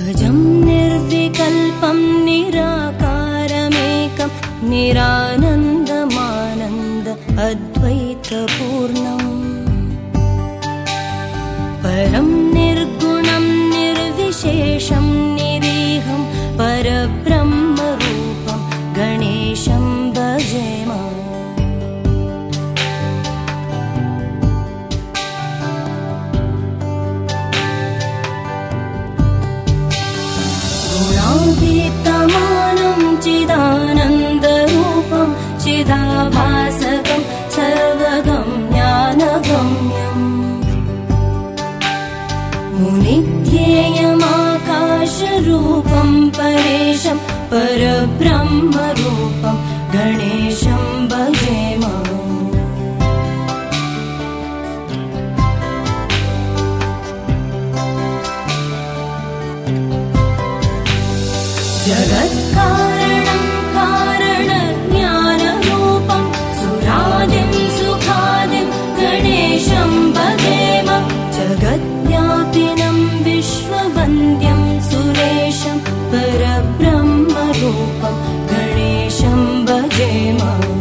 अजं निर्विकल्पं निराकारमेकं निरानन्दमानन्द अद्वैतपूर्णम् परं निर्गुणं निर्विशेषं निरीहं परब्रह्मरूपं गणेशं भजेम। गुणातीतमानं चिदानन्दरूपं चिदाभासकं सर्वगं ज्ञानगम्यम् मुनिध्येयमाकाशरूपं परेशं परब्रह्मरूपं गणेशं भजेम। जगत्कारणं कारणज्ञानरूपं सुरादिं सुखादिं गणेशं भजेम। जगद्व्यापिनं विश्ववन्द्यं सुरेशं परब्रह्मरूपं गणेशं भजेम।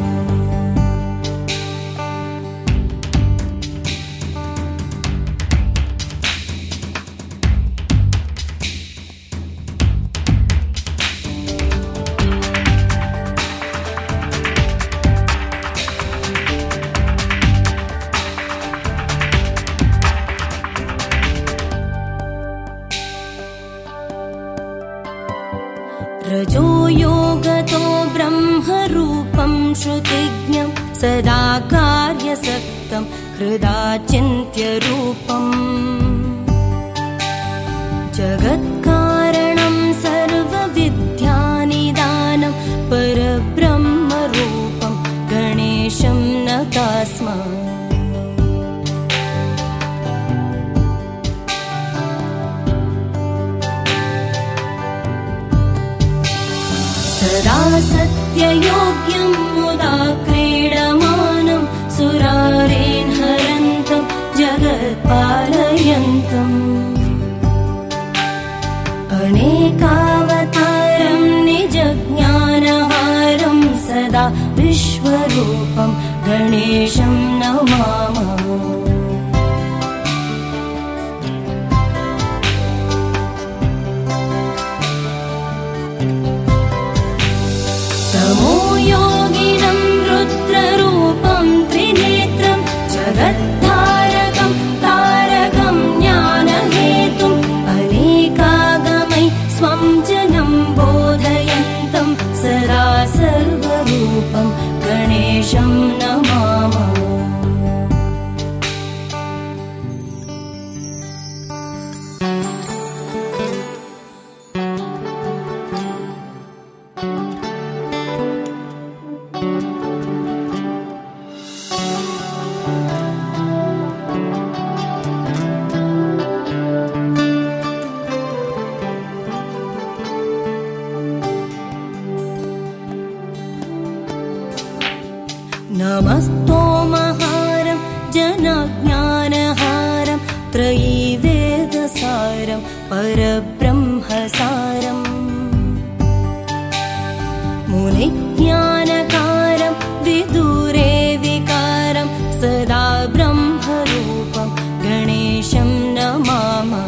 रजो योगतो ब्रह्मरूपं श्रुतिज्ञं सदा कार्यसक्तं हृदाचिन्त्यरूपम् जगत्कारणं सर्वविद्यानिदानं परब्रह्मरूपं गणेशं नतास्म। सदा सत्ययोग्यं मुदा क्रीडमानं सुरारेण हरन्तं जगत्पालयन्तम् अनेकावतारं निजज्ञानहारं सदा विश्वरूपं गणेशं नमामः। योगिनं रुद्ररूपं त्रिनेत्रं जगद्धारकं तारकं ज्ञानहेतुम् अनेकागमै स्वं जनं बोधयन्तं सदा सर्वरूपं गणेशं नमामः। नमस्तोमहारं जनज्ञानहारं त्रयीवेदसारं परब्रह्मसारं मुनिज्ञानकारं विदुरे विकारं सदा ब्रह्मरूपं गणेशं नमामः।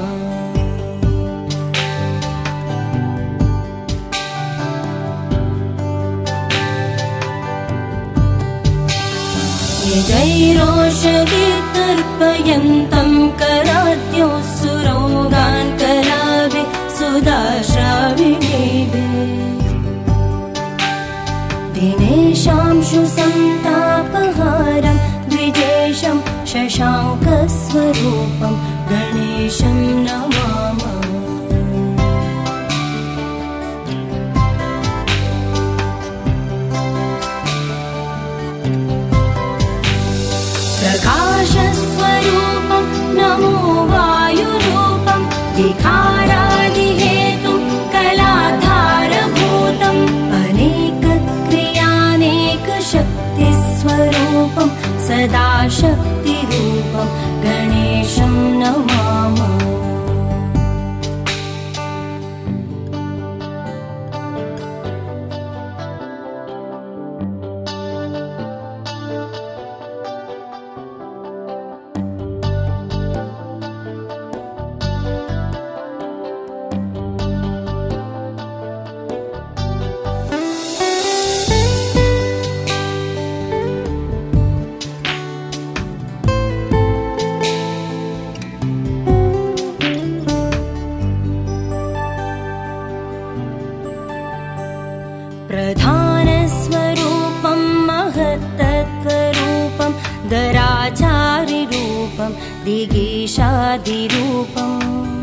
निजैरोषधीतर्पयन्तं कराद्यो सुरोगान् कलाभि सुधाश्राविणीभिः ईशादिरूपम्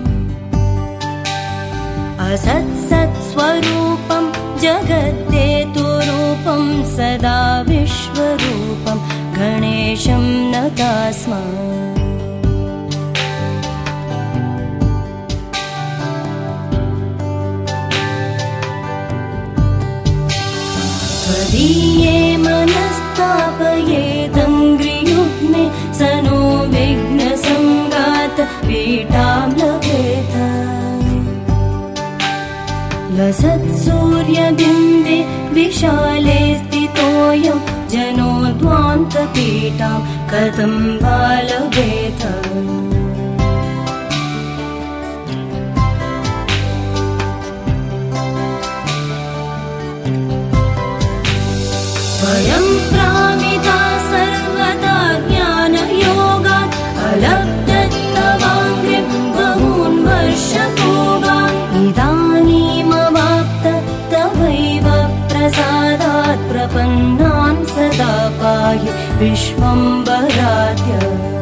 असत्सत्स्वरूपं जगद्हेतुरूपं सदा विश्वरूपं गणेशं नतास्म त्वदीये मनस्तापयेदङ्घ्रियुग्मे स नो विघ्नसङ्गात पीठां लभेत लसत्सूर्यबिम्बे विशाले स्थितोऽयं जनो ध्वान्तपीठां कथं वा लभेत स्वयं प्रामिता सर्वदा ज्ञानयोगात् अलब्धत्तवाङ्घ्रिं बहून् वर्षपूर्वान् इदानीमवाप्त तवैव प्रसादात् प्रपन्नान् सदा पाहि विश्वम्भराध्य